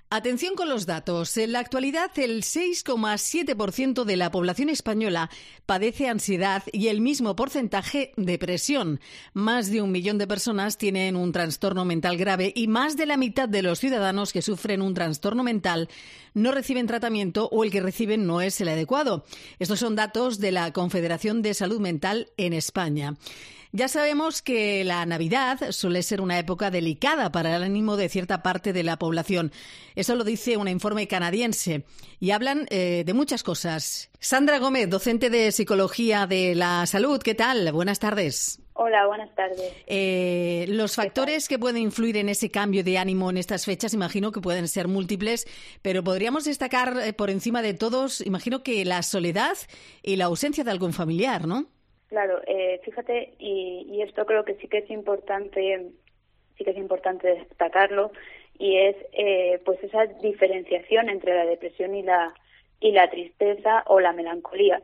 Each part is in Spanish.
Atención con los datos. En la actualidad, el 6,7% de la población española padece ansiedad y el mismo porcentaje depresión. Más de 1 millón de personas tienen un trastorno mental grave y más de la mitad de los ciudadanos que sufren un trastorno mental no reciben tratamiento o el que reciben no es el adecuado. Estos son datos de la Confederación de Salud Mental en España. Ya sabemos que la Navidad suele ser una época delicada para el ánimo de cierta parte de la población. Eso lo dice un informe canadiense. Y hablan de muchas cosas. Sandra Gómez, docente de Psicología de la Salud. ¿Qué tal? Buenas tardes. Hola, buenas tardes. Los factores que pueden influir en ese cambio de ánimo en estas fechas, imagino que pueden ser múltiples, pero podríamos destacar por encima de todos, imagino que la soledad y la ausencia de algún familiar, ¿no? Claro, fíjate, y esto creo que sí que es importante destacarlo, y es pues esa diferenciación entre la depresión y la tristeza o la melancolía.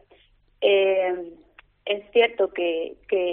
Es cierto que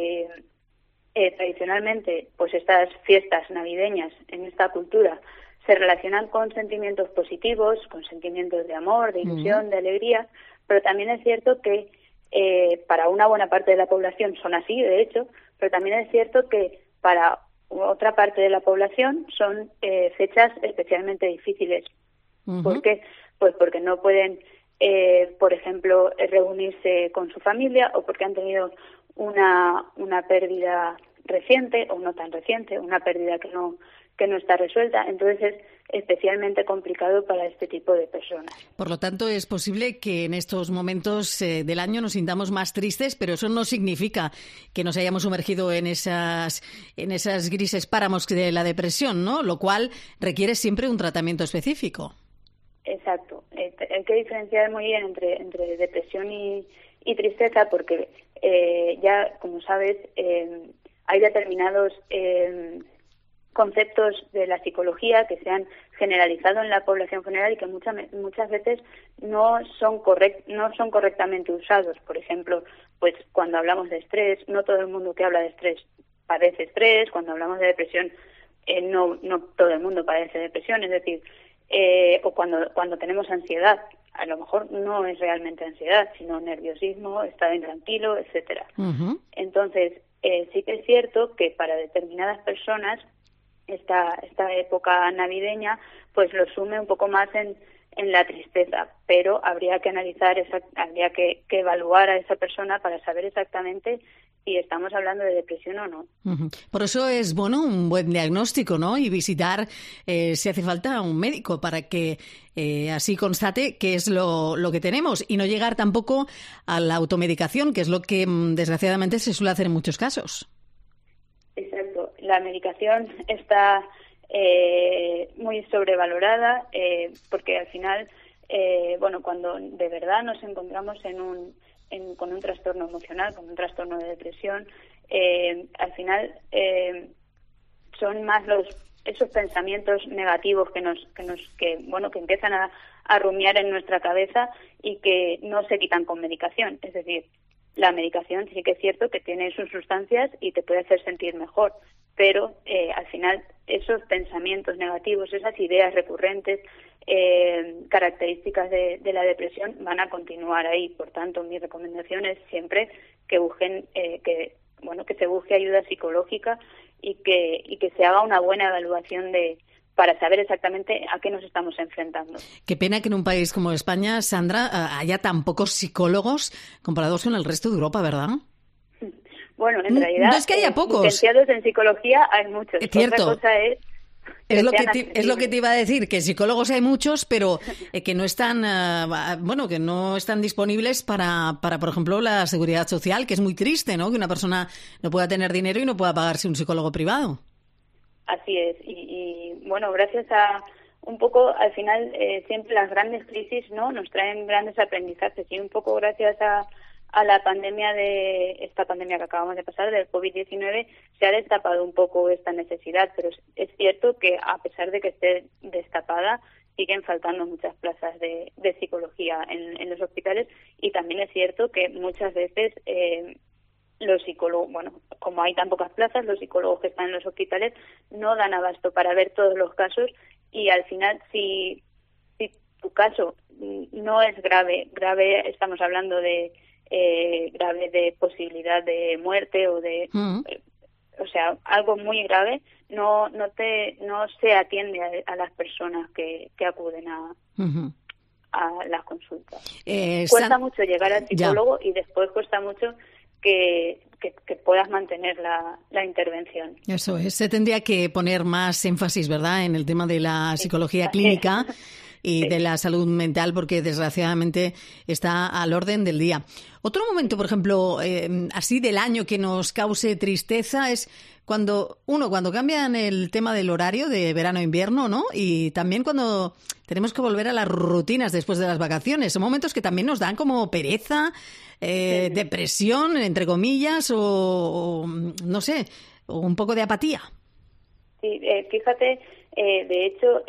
tradicionalmente pues estas fiestas navideñas en esta cultura se relacionan con sentimientos positivos, con sentimientos de amor, de ilusión, de alegría, pero también es cierto que para una buena parte de la población son así, de hecho, pero también es cierto que para otra parte de la población son fechas especialmente difíciles. ¿Por qué? Pues porque no pueden, por ejemplo, reunirse con su familia, o porque han tenido una pérdida reciente o no tan reciente, una pérdida que no está resuelta. Entonces es especialmente complicado para este tipo de personas. Por lo tanto, es posible que en estos momentos del año nos sintamos más tristes, pero eso no significa que nos hayamos sumergido en esas grises páramos de la depresión, ¿no? Lo cual requiere siempre un tratamiento específico. Exacto. Hay que diferenciar muy bien entre depresión y tristeza, porque ya, como sabes, hay determinados conceptos de la psicología que se han generalizado en la población general y que muchas veces no son correctamente usados. Por ejemplo, pues cuando hablamos de estrés, no todo el mundo que habla de estrés padece estrés. Cuando hablamos de depresión, no todo el mundo padece depresión. Es decir, o cuando tenemos ansiedad, a lo mejor no es realmente ansiedad, sino nerviosismo, estado intranquilo, etcétera. Entonces, sí que es cierto que para determinadas personas esta época navideña pues lo sume un poco más en la tristeza, pero habría que analizar, habría que evaluar a esa persona para saber exactamente si estamos hablando de depresión o no. Por eso es bueno un buen diagnóstico, ¿no? Y visitar, si hace falta, a un médico para que así constate qué es lo que tenemos, y no llegar tampoco a la automedicación, que es lo que desgraciadamente se suele hacer en muchos casos. Exacto. La medicación está muy sobrevalorada, porque al final, cuando de verdad nos encontramos con un trastorno emocional, con un trastorno de depresión, al final son más esos pensamientos negativos que empiezan a rumiar en nuestra cabeza y que no se quitan con medicación. Es decir, la medicación sí que es cierto que tiene sus sustancias y te puede hacer sentir mejor, pero al final esos pensamientos negativos, esas ideas recurrentes, características de la depresión van a continuar ahí. Por tanto, mi recomendación es siempre que busquen, que se busque ayuda psicológica y que se haga una buena evaluación para saber exactamente a qué nos estamos enfrentando. Qué pena que en un país como España, Sandra, haya tan pocos psicólogos comparados con el resto de Europa, ¿verdad? Bueno, en realidad, no es que haya pocos. Licenciados en psicología hay muchos. Es cierto. Otra cosa es lo que te iba a decir, que psicólogos hay muchos, pero que no están, que no están disponibles para, por ejemplo, la seguridad social, que es muy triste, ¿no? Que una persona no pueda tener dinero y no pueda pagarse un psicólogo privado. Así es, y gracias a un poco, al final, siempre las grandes crisis, ¿no?, nos traen grandes aprendizajes, y un poco gracias a la pandemia esta pandemia que acabamos de pasar, del COVID-19, se ha destapado un poco esta necesidad, pero es cierto que a pesar de que esté destapada, siguen faltando muchas plazas de psicología en los hospitales, y también es cierto que muchas veces los psicólogos, como hay tan pocas plazas, los psicólogos que están en los hospitales no dan abasto para ver todos los casos, y al final si tu caso no es grave estamos hablando de grave de posibilidad de muerte o de o sea, algo muy grave, no se atiende a las personas que acuden a las consultas. Cuesta mucho llegar al psicólogo y después cuesta mucho que puedas mantener la intervención. Eso es, se tendría que poner más énfasis, ¿verdad?, en el tema de la psicología clínica y de la salud mental, porque desgraciadamente está al orden del día. Otro momento, por ejemplo, así del año que nos cause tristeza es cuando cambian el tema del horario de verano-invierno, ¿no? Y también cuando tenemos que volver a las rutinas después de las vacaciones. Son momentos que también nos dan como pereza, depresión, entre comillas, o no sé, o un poco de apatía. Sí, fíjate, de hecho,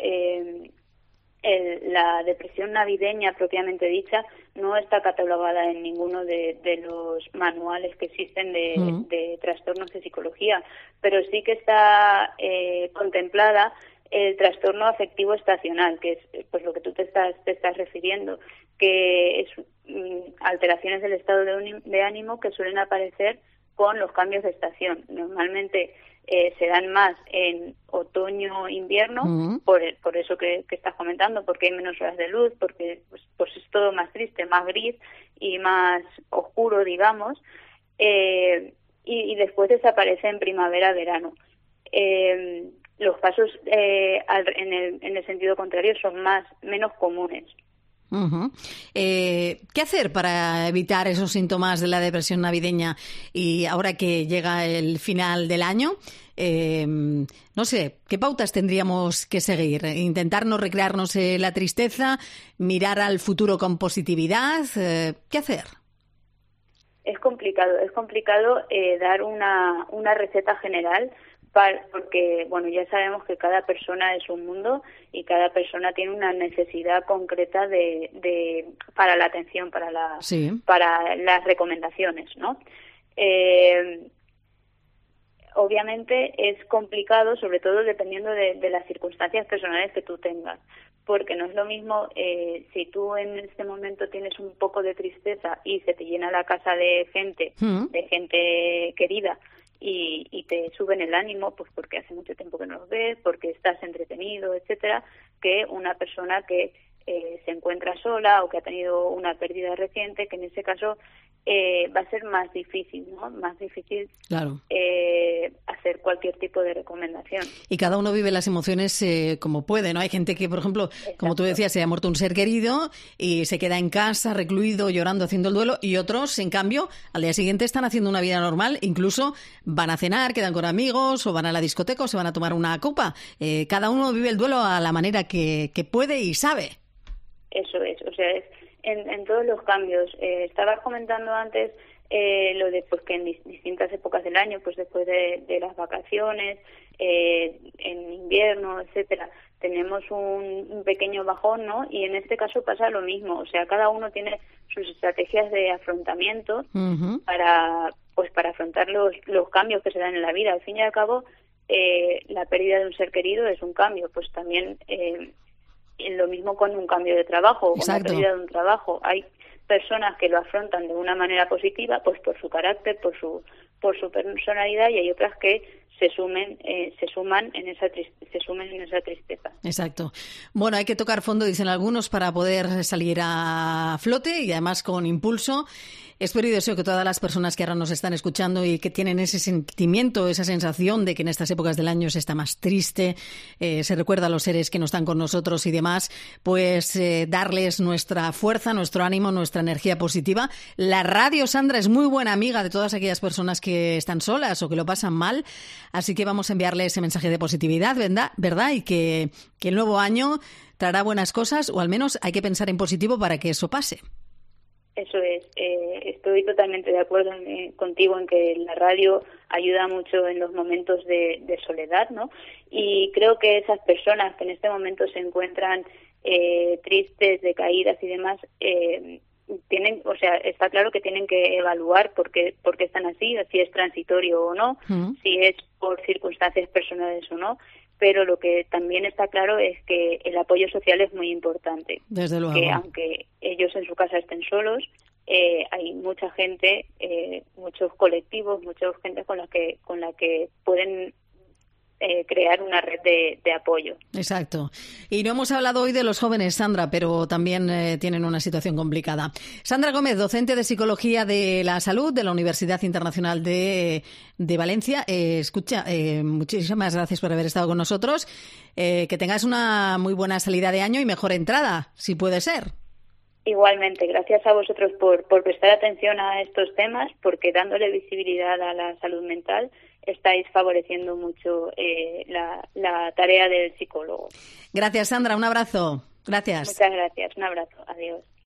la depresión navideña propiamente dicha no está catalogada en ninguno de los manuales que existen de trastornos de psicología, pero sí que está contemplada el trastorno afectivo estacional, que es pues lo que tú te estás refiriendo, que es alteraciones del estado de ánimo que suelen aparecer con los cambios de estación. Normalmente se dan más en otoño-invierno, por eso que estás comentando, porque hay menos horas de luz, porque pues es todo más triste, más gris y más oscuro, digamos, y después desaparece en primavera-verano. Los casos en el sentido contrario son menos comunes. ¿Qué hacer para evitar esos síntomas de la depresión navideña y ahora que llega el final del año? No sé, ¿qué pautas tendríamos que seguir? ¿Intentar no recrearnos la tristeza? ¿Mirar al futuro con positividad? ¿Qué hacer? Es complicado dar una receta general, porque bueno, ya sabemos que cada persona es un mundo y cada persona tiene una necesidad concreta para la atención, para las recomendaciones, ¿no? Obviamente es complicado, sobre todo dependiendo de las circunstancias personales que tú tengas, porque no es lo mismo si tú en este momento tienes un poco de tristeza y se te llena la casa de gente querida, y te suben el ánimo, pues porque hace mucho tiempo que no los ves, porque estás entretenido, etcétera, que una persona que se encuentra sola o que ha tenido una pérdida reciente, que en ese caso va a ser más difícil, ¿no? Más difícil hacer cualquier tipo de recomendación. Y cada uno vive las emociones como puede, ¿no? Hay gente que, por ejemplo, como tú decías, se ha muerto un ser querido y se queda en casa, recluido, llorando, haciendo el duelo, y otros, en cambio, al día siguiente están haciendo una vida normal, incluso van a cenar, quedan con amigos, o van a la discoteca, o se van a tomar una copa. Cada uno vive el duelo a la manera que puede y sabe. Eso es, o sea, es en todos los cambios. Estabas comentando antes lo de pues que en distintas épocas del año, pues después de las vacaciones, en invierno, etcétera, tenemos un pequeño bajón, ¿no? Y en este caso pasa lo mismo, o sea, cada uno tiene sus estrategias de afrontamiento para afrontar los cambios que se dan en la vida. Al fin y al cabo, la pérdida de un ser querido es un cambio, pues también lo mismo con un cambio de trabajo, con la pérdida de un trabajo. Hay personas que lo afrontan de una manera positiva, pues por su carácter, por su personalidad, y hay otras que se sumen en esa tristeza. Exacto. Bueno, hay que tocar fondo, dicen algunos, para poder salir a flote y además con impulso. Espero y deseo que todas las personas que ahora nos están escuchando y que tienen ese sentimiento, esa sensación de que en estas épocas del año se está más triste, se recuerda a los seres que no están con nosotros y demás, pues darles nuestra fuerza, nuestro ánimo, nuestra energía positiva. La radio, Sandra, es muy buena amiga de todas aquellas personas que están solas o que lo pasan mal, así que vamos a enviarle ese mensaje de positividad, ¿verdad? Y que el nuevo año traerá buenas cosas, o al menos hay que pensar en positivo para que eso pase. Eso es, estoy totalmente de acuerdo contigo en que la radio ayuda mucho en los momentos de soledad, ¿no? Y creo que esas personas que en este momento se encuentran tristes, decaídas y demás, está claro que tienen que evaluar por qué están así, si es transitorio o no, si es por circunstancias personales o no, pero lo que también está claro es que el apoyo social es muy importante. Desde luego. Que aunque ellos en su casa estén solos, hay mucha gente, muchos colectivos, mucha gente con la que pueden crear una red de apoyo. Exacto. Y no hemos hablado hoy de los jóvenes, Sandra, pero también tienen una situación complicada. Sandra Gómez, docente de Psicología de la Salud de la Universidad Internacional de Valencia. Escucha, muchísimas gracias por haber estado con nosotros. Que tengas una muy buena salida de año y mejor entrada, si puede ser. Igualmente, gracias a vosotros por prestar atención a estos temas, porque dándole visibilidad a la salud mental estáis favoreciendo mucho la tarea del psicólogo. Gracias, Sandra. Un abrazo. Gracias. Muchas gracias. Un abrazo. Adiós.